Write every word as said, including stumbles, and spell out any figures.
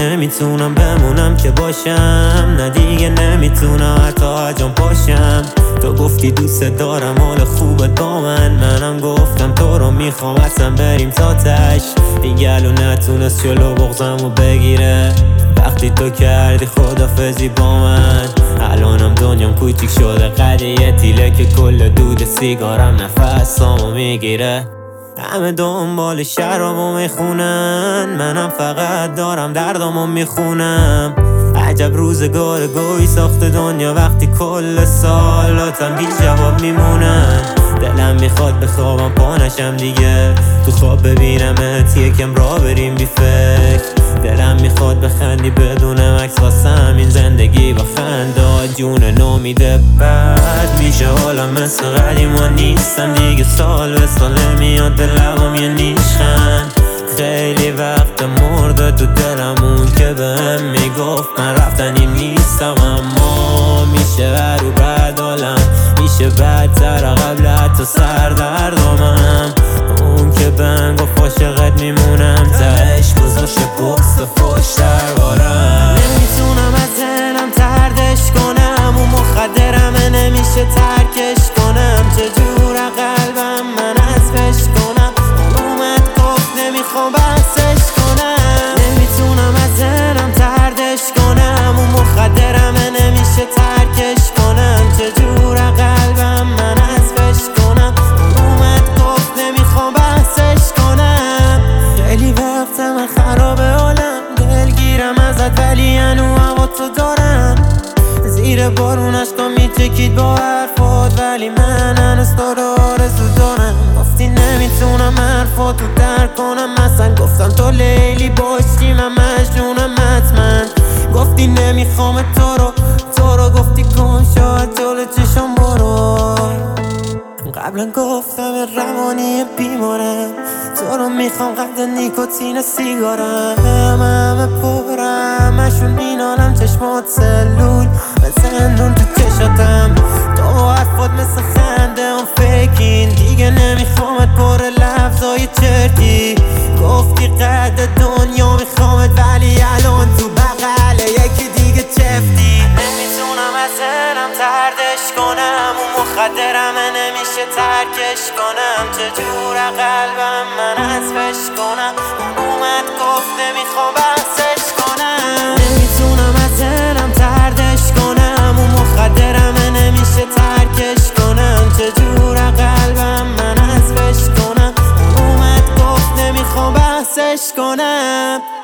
نمیتونم بمونم که باشم، نه دیگه نمیتونم حتی اجام پاشم. تو گفتی دوست دارم حال خوبت با من، منم گفتم تو رو میخوام اصلا بریم تا تش. این گلو نتونست جلو بغضمو بگیره وقتی تو کردی خدافزی با من. الانم دنیام کوچیک شده قد یه تیله که کل دود سیگارم نفسامو میگیره. همه دنبال شرابو میخونن، منم فقط دارم دردامو میخونم. عجب روزگار گوی ساخت دنیا وقتی کل سالاتم بی جواب میمونن. دلم میخواد بخوابم پا نشم دیگه، تو خواب ببینمت یکم را بریم بی فکر. دلم میخواد بخندی بدونم عکس واسم این زندگی با خنده جون نومیده بد میشه. حالا مثل قدیما نیستم دیگه، سال به سال میاد به لبام یه نیشخند. خیلی وقت مرده تو دلمون که بهم میگفت من رفتنی نیستم، اما میشه برو بعد عالم میشه بدتر قبل حتی سردردامم. اون که بهم گفت عاشقت میمونم تهش باز باشه بغض فوش در بارم. نمیتونم از ذهنم تردش کنم، اون مخدرمه نمیشه ترکش کنم. چجور قلبم من حذفش کنم، اومد گفت نمیخوام بحثش کنم. نمیتونم از ذهنم تردش کنم، اون مخدرمه نمیشه ترکش کنم. چجور قلبم من حذفش کنم، اومد گفت نمیخوام بحثش کنم. خیلی وقت من خراب حالم، دلگیرم ازت ولی هنو هوا تو دارم. زیر بارون عشقا میتکید با حرفات ولی من هنوز تو رو آرزو دارم. گفتی نمیتونم حرفاتو درک کنم، مثلا گفتم تو لیلی باشی من مجنونم حتما. گفتی نمیخوام تو رو تو رو گفتی کن شاید جلو چشم برو. قبلا گفتم روانی بیمارم، تو رو میخوام قد نیکوتین سیگارم. همه پرم مشون مینالم چشمات سلول بزندون تو چشاتم. تو حرفات مثل خنده اون فکین دیگه نمیخوامت پر لفظای چرتی. گفتی قد دنیا میخوامت ولی الان تو بغل یکی دیگه چفتی. نمیتونم از ذهنم تردش کنم، اون مخدرمه نمیشه ترکش کنم. چجور قلبم من حذفش کنم، اومد گفت نمیخوام بحثش کنم. نمیتونم از ذهنم تردش کنم، اون مخدرمه نمیشه ترکش کنم. چجور قلبم من حذفش کنم، اومد گفت نمیخوام بحثش کنم.